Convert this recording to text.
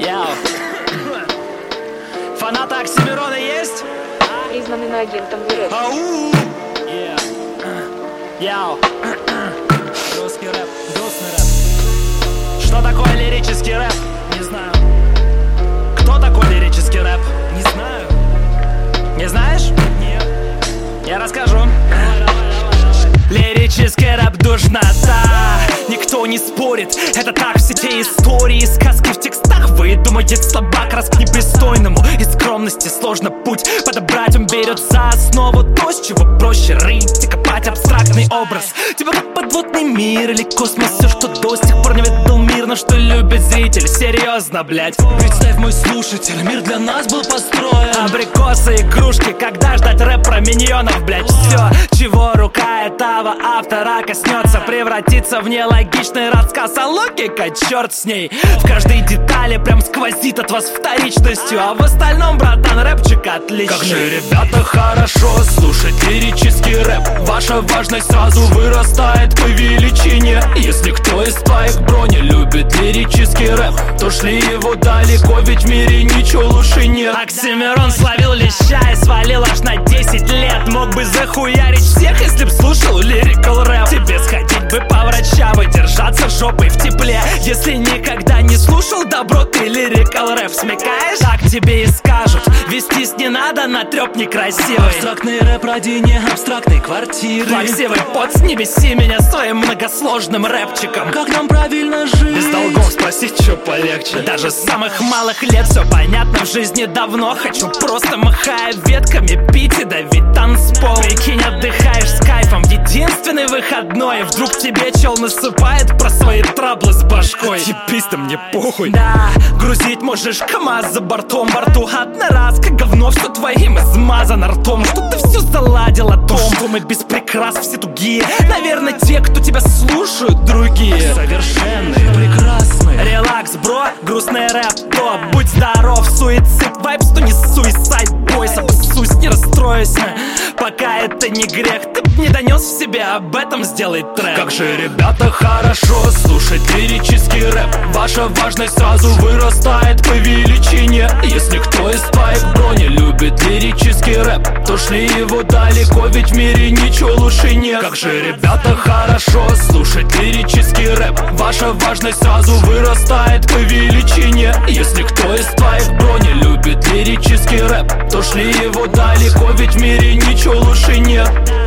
Яу. Фанаты Оксимирона есть? Признанным агентом ВРФ. Ау! Яу. Русский рэп, грустный рэп. Что такое лирический рэп? Не знаю. Кто такой лирический рэп? Не знаю. Не знаешь? Нет. Я расскажу. Лирический рэп душнота. Никто не спорит, это так, все те истории, сказки в текстах выдумает слабак раз к непристойному. Из скромности сложно путь подобрать, он берет за основу то, с чего проще рыть и копать абстрактный образ. Типа как подводный мир или космос, все, что до сих пор не видел мир, но что любит зритель. Серьезно, блять. Представь, мой слушатель, мир для нас был построен. Абрикосы, игрушки, когда ждать рэп про миньонов, блять. Все, чего рука этого автора коснется, превратится в нелогичный рассказ, а логика, черт с ней. В каждой детали прям сквозит от вас вторичностью, а в остальном, братан, рэпчик отличный. Как же, ребята, хорошо слушать лирический рэп. Ваша важность сразу вырастает по величине. Если кто из твоих брони любит лирический рэп, то шли его далеко, ведь в мире ничего лучше нет. Оксимирон словил леща и свалил аж на 10 лет. Мог бы захуярить всех, если б слушал лирикал рэп. Тебе сходить бы по врачам и держаться жопой в тепле. Если никогда не слушал, добро ты лирикал рэп смекаешь? Так тебе и скажут, вестись не надо на трёп некрасивый. Абстрактный рэп ради не абстрактной квартиры. Плаксивый пот, не беси меня своим многосложным рэпчиком. Как нам правильно жить? Без долгов спросить, что полегче. Даже с самых малых лет все понятно в жизни давно. Хочу просто, махая ветками, пить и давить танцпол. Прикинь, отдыхаешь с кайфом в единственный выходной, и вдруг тебе чел насыпает про свои траблы с башкой. Ебись-то мне похуй. Да, грузить можешь КамАЗ за бортом, борту одноразка, говно все твоим измазано ртом. Что ты все заладил о том, что мы без прикрас все тугие. Наверное, те, кто тебя слушают, другие Совершенные, прекрасные. Релакс, бро, грустный рэп, топ. Будь здоров, суицид, вайбс, то не суицид, бойся, обоссусь, не расстройся. Пока это не грех, ты б не донес в себе, об этом сделай трек. Как же, ребята, хорошо слушать лирический рэп. Ваша важность сразу вырастает по величине. Если кто из твоих брони любит лирический рэп, то шли его далеко, ведь в мире ничего лучше нет. Как же, ребята, хорошо слушать лирический рэп. Ваша важность сразу вырастает по величине. Если кто из твоих брони любит лирический рэп, то шли его далеко, ведь в мире ничего лучше нет.